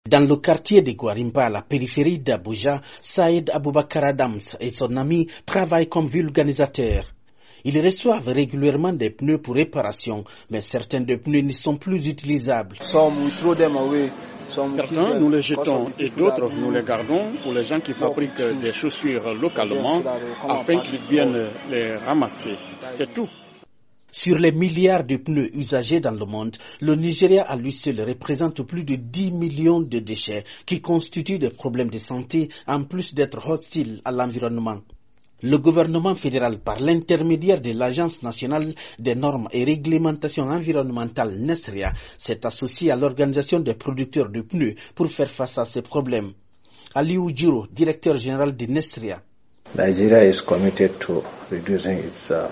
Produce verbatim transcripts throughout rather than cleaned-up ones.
Dans le quartier de Gwarimpa, à la périphérie d'Abuja, Saïd Aboubakar Adams et son ami travaillent comme vulganisateurs. Ils reçoivent régulièrement des pneus pour réparation, mais certains des pneus ne sont plus utilisables. Certains, nous les jetons et d'autres, nous les gardons pour les gens qui fabriquent des chaussures localement afin qu'ils viennent les ramasser. C'est tout. Sur les milliards de pneus usagés dans le monde, le Nigeria à lui seul représente plus de dix millions de déchets qui constituent des problèmes de santé en plus d'être hostiles à l'environnement. Le gouvernement fédéral, par l'intermédiaire de l'Agence nationale des normes et réglementations environnementales NESRIA, s'est associé à l'organisation des producteurs de pneus pour faire face à ces problèmes. Aliou Djiro, directeur général de NESRIA. Nigeria is committed to reducing its uh...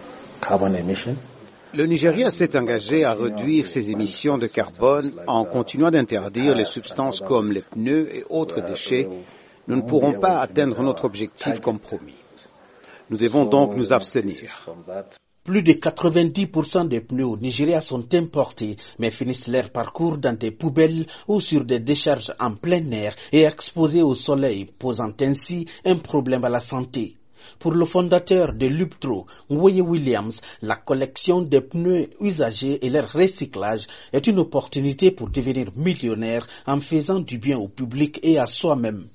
Le Nigeria s'est engagé à réduire ses émissions de carbone en continuant d'interdire les substances comme les pneus et autres déchets. Nous ne pourrons pas atteindre notre objectif comme promis. Nous devons donc nous abstenir. Plus de quatre-vingt-dix pour cent des pneus au Nigeria sont importés, mais finissent leur parcours dans des poubelles ou sur des décharges en plein air et exposés au soleil, posant ainsi un problème à la santé. Pour le fondateur de Luptro, Nwoye Williams, la collection des pneus usagés et leur recyclage est une opportunité pour devenir millionnaire en faisant du bien au public et à soi-même.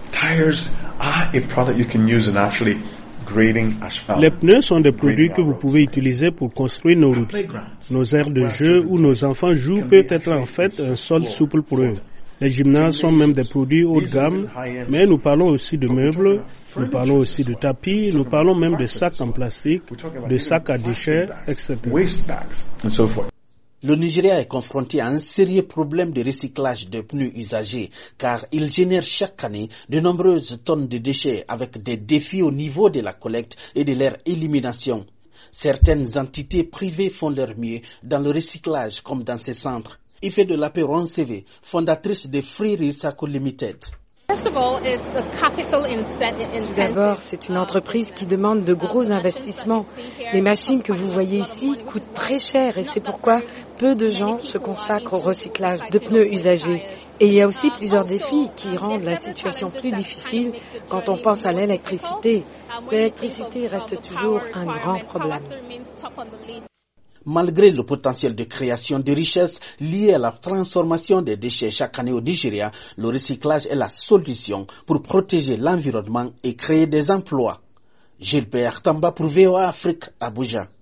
Les pneus sont des produits que vous pouvez utiliser pour construire nos routes. Nos aires de jeu où nos enfants jouent peut être en fait un sol souple pour eux. Les gymnases sont même des produits haut de gamme, mais nous parlons aussi de meubles, nous parlons aussi de tapis, nous parlons même de sacs en plastique, de sacs à déchets, et cetera. Le Nigeria est confronté à un sérieux problème de recyclage de pneus usagés, car il génère chaque année de nombreuses tonnes de déchets avec des défis au niveau de la collecte et de leur élimination. Certaines entités privées font leur mieux dans le recyclage comme dans ces centres. Ife de Lapé Ronceve, fondatrice de Free Recycle Limited. D'abord, c'est une entreprise qui demande de gros investissements. Les machines que vous voyez ici coûtent très cher et c'est pourquoi peu de gens se consacrent au recyclage de pneus usagés. Et il y a aussi plusieurs défis qui rendent la situation plus difficile quand on pense à l'électricité. L'électricité reste toujours un grand problème. Malgré le potentiel de création de richesses lié à la transformation des déchets chaque année au Nigeria, le recyclage est la solution pour protéger l'environnement et créer des emplois. Gilbert Tamba pour V O A Afrique, Abuja.